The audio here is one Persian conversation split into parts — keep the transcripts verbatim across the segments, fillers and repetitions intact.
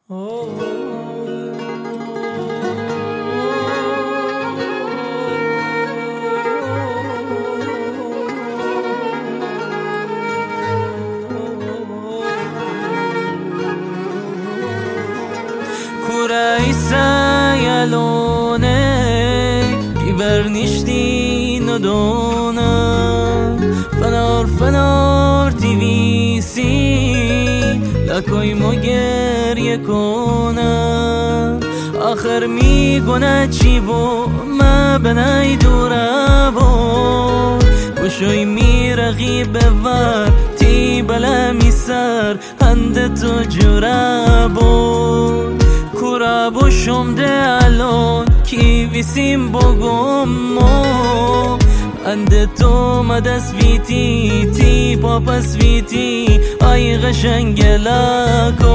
Yalone ibernishti nadona fanar fanar tivisi lakoy moger yekona akhir mi gona chi bo ma banay durabo وشوي mi رغيب var ti bala misar ande to jurabo kurabo shomde alon ki visim bogomo ande to madas viti ti papas viti ay qashangelako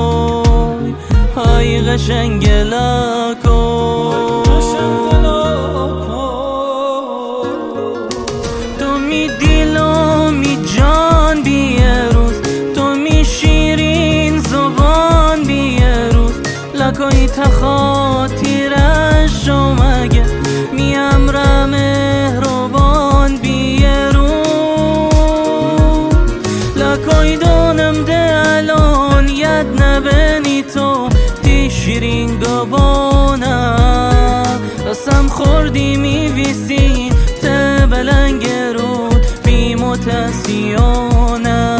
ay qashangelako to mi dilo mi jan bieruz to mi shirin zoban bieruz lakoy ta خاطرش اومگه میم را مهربان بیرون لکوی دونم ده الان ید نبنی تو دی شیرین گبانم رسم خوردی میویسی تبلنگ رود بی متسیانم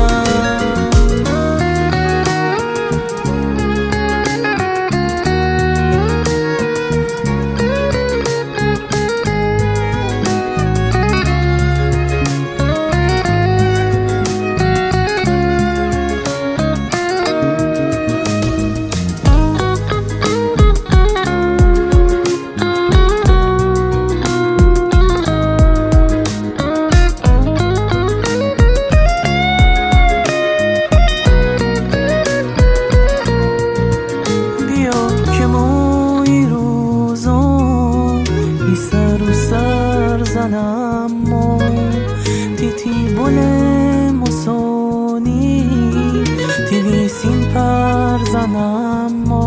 زنمو تیتی بله مسونی تیویسین پر زنمو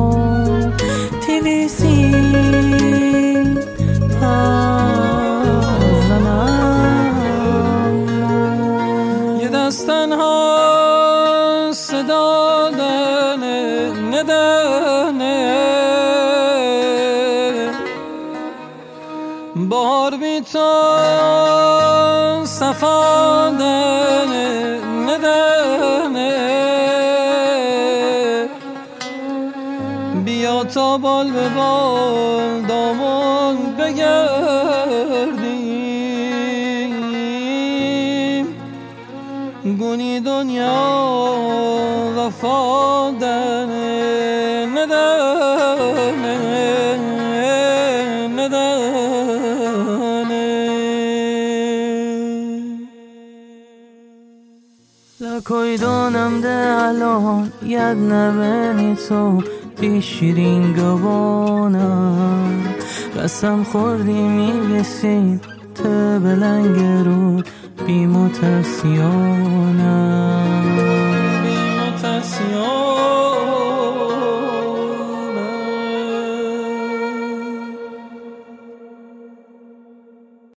تیویسین پر زنمو یه دستن ها صدا دنه ندنه بار بی تو صفانه ندنه بیا تا بال به بال دامان بگردیم گونی دنیا وفادنه ندنه لکوی دونم ده الان ید نبنی تو بی شیرین گبانم قسم خوردی میرسید تبلنگ رود بی متسیانم